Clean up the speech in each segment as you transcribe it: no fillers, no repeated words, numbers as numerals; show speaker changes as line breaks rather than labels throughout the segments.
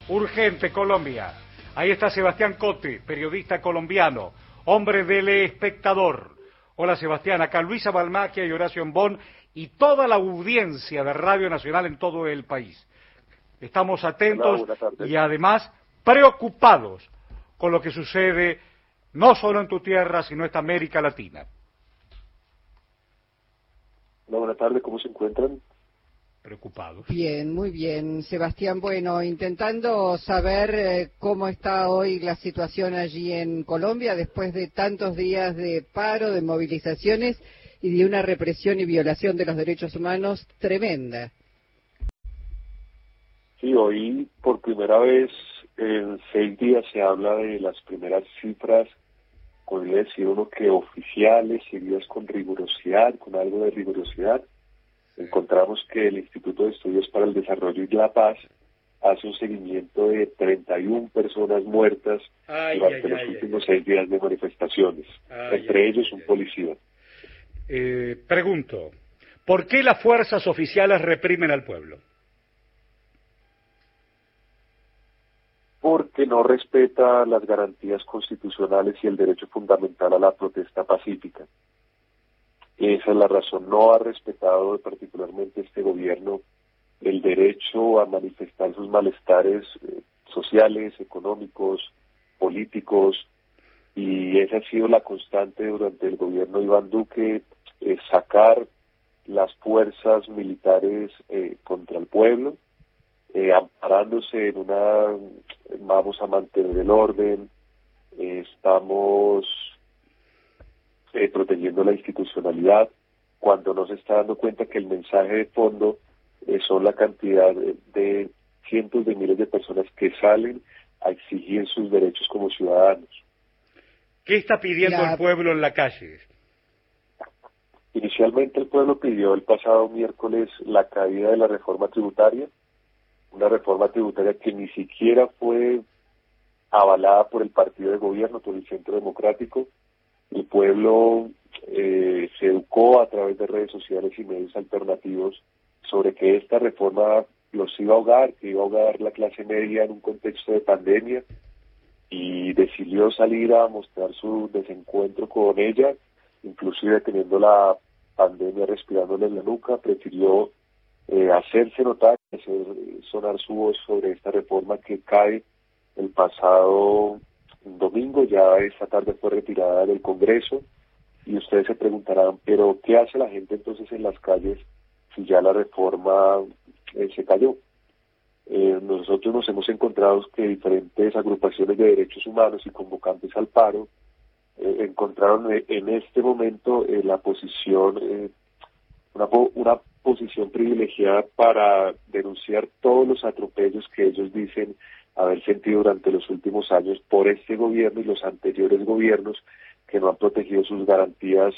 urgente Colombia. Ahí está Sebastián Cote, periodista colombiano, hombre del Espectador. Hola Sebastián, acá Luisa Balmaquia y Horacio Embón y toda la audiencia de Radio Nacional en todo el país. Estamos atentos y además preocupados con lo que sucede no solo en tu tierra, sino en esta América Latina.
Hola, buenas tardes, ¿cómo se encuentran?
Preocupados.
Bien, muy bien, Sebastián. Bueno, intentando saber cómo está hoy la situación allí en Colombia después de tantos días de paro, de movilizaciones y de una represión y violación de los derechos humanos tremenda.
Sí, hoy por primera vez en 6 días se habla de las primeras cifras, podría decir uno que oficiales, seguidas con rigurosidad, con algo de rigurosidad. Encontramos que el Instituto de Estudios para el Desarrollo y la Paz hace un seguimiento de 31 personas muertas durante los últimos 6 días de manifestaciones, entre ellos un policía.
Pregunto, ¿por qué las fuerzas oficiales reprimen al pueblo?
Porque no respeta las garantías constitucionales y el derecho fundamental a la protesta pacífica. Esa es la razón. No ha respetado particularmente este gobierno el derecho a manifestar sus malestares sociales, económicos, políticos, y esa ha sido la constante durante el gobierno de Iván Duque, sacar las fuerzas militares contra el pueblo, amparándose en vamos a mantener el orden, estamos protegiendo la institucionalidad, cuando no se está dando cuenta que el mensaje de fondo son la cantidad de cientos de miles de personas que salen a exigir sus derechos como ciudadanos.
¿Qué está pidiendo el pueblo en la calle?
Inicialmente el pueblo pidió el pasado miércoles la caída de la reforma tributaria, una reforma tributaria que ni siquiera fue avalada por el partido de gobierno, por el Centro Democrático. El pueblo se educó a través de redes sociales y medios alternativos sobre que esta reforma los iba a ahogar, que iba a ahogar la clase media en un contexto de pandemia, y decidió salir a mostrar su desencuentro con ella, inclusive teniendo la pandemia respirándole en la nuca, prefirió hacerse notar, hacer sonar su voz sobre esta reforma que cae el pasado domingo. Ya esta tarde fue retirada del Congreso, y ustedes se preguntarán, pero ¿qué hace la gente entonces en las calles si ya la reforma se cayó? Nosotros nos hemos encontrado que diferentes agrupaciones de derechos humanos y convocantes al paro encontraron en este momento la posición, una posición privilegiada para denunciar todos los atropellos que ellos dicen haber sentido durante los últimos años por este gobierno y los anteriores gobiernos que no han protegido sus garantías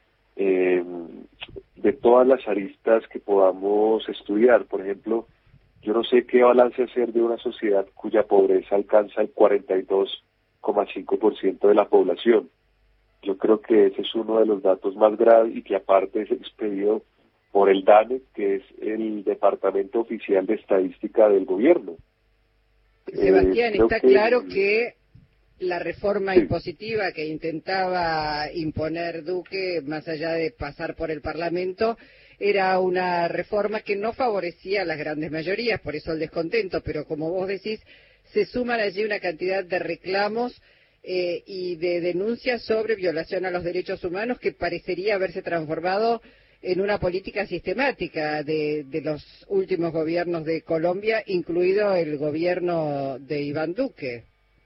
de todas las aristas que podamos estudiar. Por ejemplo, yo no sé qué balance hacer de una sociedad cuya pobreza alcanza el 42,5% de la población. Yo creo que ese es uno de los datos más graves y que aparte es expedido por el DANE, que es el Departamento Oficial de Estadística del Gobierno.
Sebastián, está claro que la reforma impositiva que intentaba imponer Duque, más allá de pasar por el Parlamento, era una reforma que no favorecía a las grandes mayorías, por eso el descontento, pero como vos decís, se suman allí una cantidad de reclamos y de denuncias sobre violación a los derechos humanos que parecería haberse transformado en una política sistemática de los últimos gobiernos de Colombia, incluido el gobierno de Iván Duque.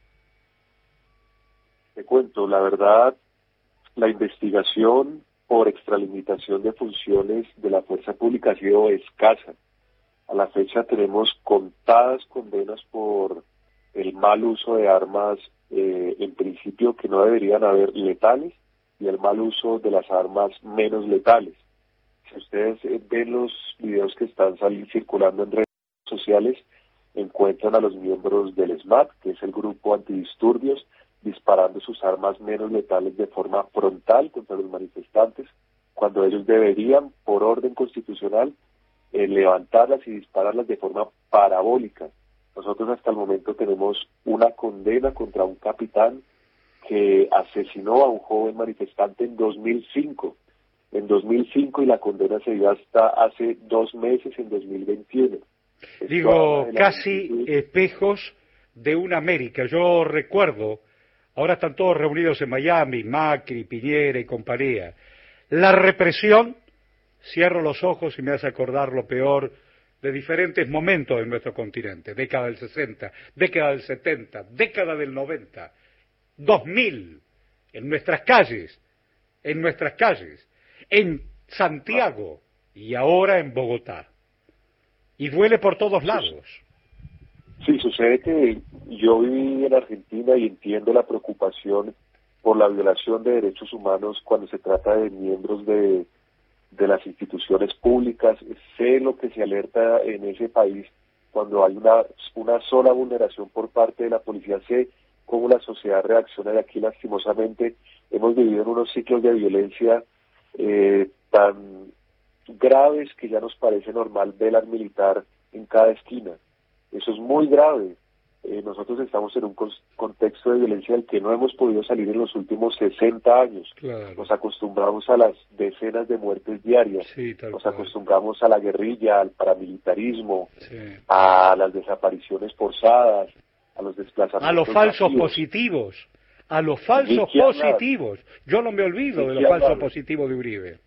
Te cuento, la verdad, la investigación por extralimitación de funciones de la fuerza pública ha sido escasa. A la fecha tenemos contadas condenas por el mal uso de armas, en principio que no deberían haber letales, y el mal uso de las armas menos letales. Si ustedes ven los videos que están circulando en redes sociales, encuentran a los miembros del SMAT, que es el grupo antidisturbios, disparando sus armas menos letales de forma frontal contra los manifestantes, cuando ellos deberían, por orden constitucional, levantarlas y dispararlas de forma parabólica Nosotros hasta el momento tenemos una condena contra un capitán que asesinó a un joven manifestante en 2005. En 2005 y la condena se dio hasta hace 2 meses, en 2021.
Digo, casi espejos de una América. Yo recuerdo, ahora están todos reunidos en Miami, Macri, Piñera y compañía. La represión, cierro los ojos y me hace acordar lo peor de diferentes momentos de nuestro continente. Década del 60, década del 70, década del 90, 2000, en nuestras calles, en Santiago y ahora en Bogotá. Y duele por todos lados.
Sí, sucede que yo viví en Argentina y entiendo la preocupación por la violación de derechos humanos cuando se trata de miembros de las instituciones públicas. Sé lo que se alerta en ese país cuando hay una sola vulneración por parte de la policía. Sé cómo la sociedad reacciona, y aquí lastimosamente hemos vivido en unos ciclos de violencia tan graves que ya nos parece normal ver al militar en cada esquina. Eso es muy grave. Nosotros estamos en un contexto de violencia del que no hemos podido salir en los últimos 60 años.
Claro.
Nos acostumbramos a las decenas de muertes diarias,
sí,
nos acostumbramos a la guerrilla, al paramilitarismo,
sí,
a las desapariciones forzadas, a los desplazamientos
a los falsos
masivos.
positivos, a los falsos positivos. Yo no me olvido de los falsos positivos de Uribe.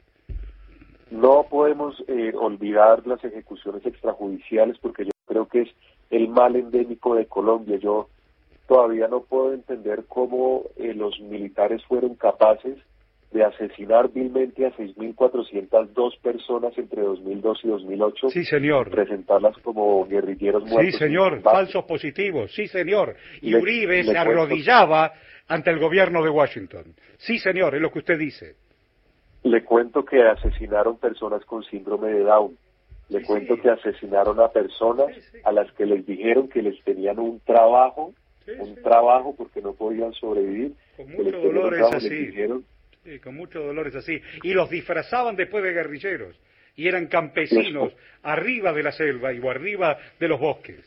No podemos olvidar las ejecuciones extrajudiciales, porque yo creo que es el mal endémico de Colombia. Yo todavía no puedo entender cómo los militares fueron capaces de asesinar vilmente a 6.402 personas entre 2002 y 2008.
Sí, señor.
Presentarlas como guerrilleros muertos.
Sí, señor. Falsos positivos. Sí, señor. Y Uribe se arrodillaba ante el gobierno de Washington. Sí, señor, es lo que usted dice.
Le cuento que asesinaron personas con síndrome de Down. Le cuento que asesinaron a personas a las que les dijeron que les tenían un trabajo porque no podían sobrevivir.
Con mucho dolor es así. Sí, con mucho dolor es así. Y los disfrazaban después de guerrilleros. Y eran campesinos arriba de la selva o arriba de los bosques.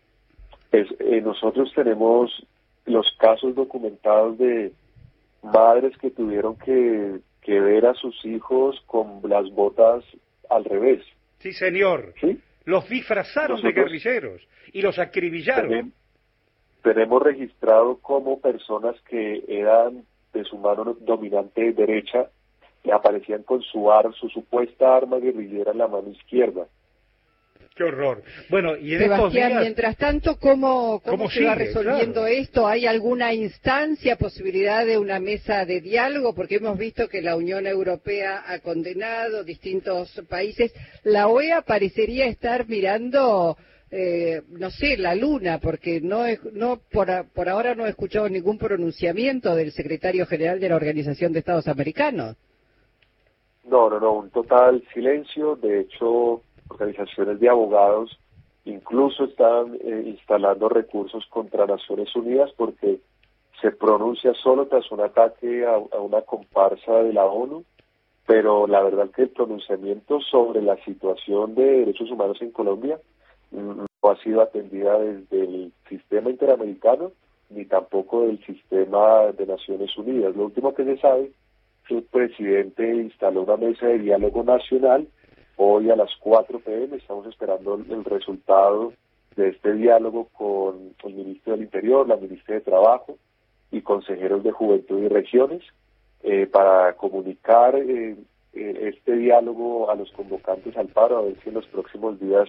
Nosotros tenemos los casos documentados de madres que tuvieron que ver a sus hijos con las botas al revés.
Sí, señor.
¿Sí?
Los disfrazaron de guerrilleros y los acribillaron.
Tenemos registrado como personas que eran de su mano dominante derecha y aparecían con su supuesta arma guerrillera en la mano izquierda.
¡Qué horror! Bueno, y en
Sebastián,
estos días...
mientras tanto, ¿cómo se va resolviendo esto? ¿Hay alguna instancia, posibilidad de una mesa de diálogo? Porque hemos visto que la Unión Europea ha condenado distintos países. La OEA parecería estar mirando, no sé, la luna, porque por ahora no he escuchado ningún pronunciamiento del secretario general de la Organización de Estados Americanos.
No, un total silencio. De hecho, organizaciones de abogados incluso están instalando recursos contra Naciones Unidas porque se pronuncia solo tras un ataque a una comparsa de la ONU, pero la verdad que el pronunciamiento sobre la situación de derechos humanos en Colombia no ha sido atendida desde el sistema interamericano ni tampoco del sistema de Naciones Unidas. Lo último que se sabe es que el presidente instaló una mesa de diálogo nacional. Hoy a las 4 p.m. estamos esperando el resultado de este diálogo con el ministro del Interior, la ministra de Trabajo y consejeros de Juventud y Regiones para comunicar este diálogo a los convocantes al paro, a ver si en los próximos días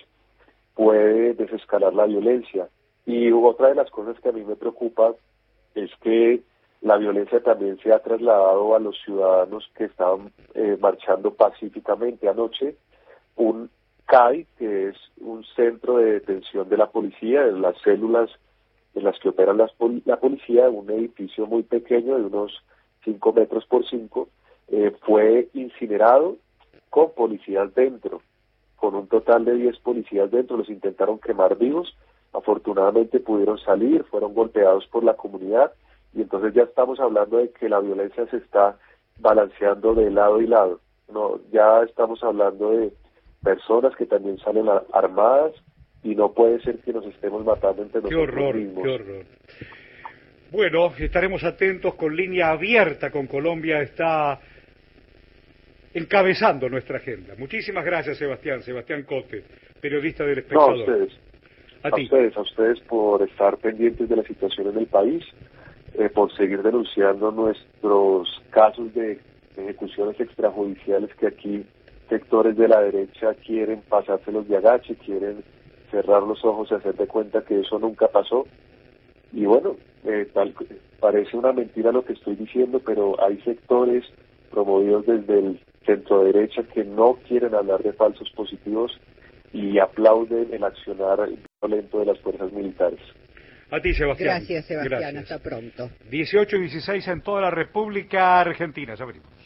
puede desescalar la violencia. Y otra de las cosas que a mí me preocupa es que la violencia también se ha trasladado a los ciudadanos que estaban marchando pacíficamente anoche. Un CAI, que es un centro de detención de la policía, de las células en las que opera la policía, un edificio muy pequeño de unos 5 metros por 5, fue incinerado con policías dentro, con un total de 10 policías dentro. Los intentaron quemar vivos, afortunadamente pudieron salir, fueron golpeados por la comunidad, y entonces ya estamos hablando de que la violencia se está balanceando de lado y lado. No, ya estamos hablando de personas que también salen armadas, y no puede ser que nos estemos matando entre nosotros mismos.
Qué horror. Bueno, estaremos atentos, con línea abierta con Colombia está encabezando nuestra agenda. Muchísimas gracias, Sebastián Cote, periodista del Espectador.
No, a ustedes por estar pendientes de la situación en el país, por seguir denunciando nuestros casos de ejecuciones extrajudiciales que aquí sectores de la derecha quieren pasárselos de agache, quieren cerrar los ojos y hacer de cuenta que eso nunca pasó. Y bueno, parece una mentira lo que estoy diciendo, pero hay sectores promovidos desde el centro derecha que no quieren hablar de falsos positivos y aplauden el accionar violento de las fuerzas militares.
A ti, Sebastián.
Gracias, Sebastián. Hasta pronto.
18 y 16 en toda la República Argentina. Ya venimos.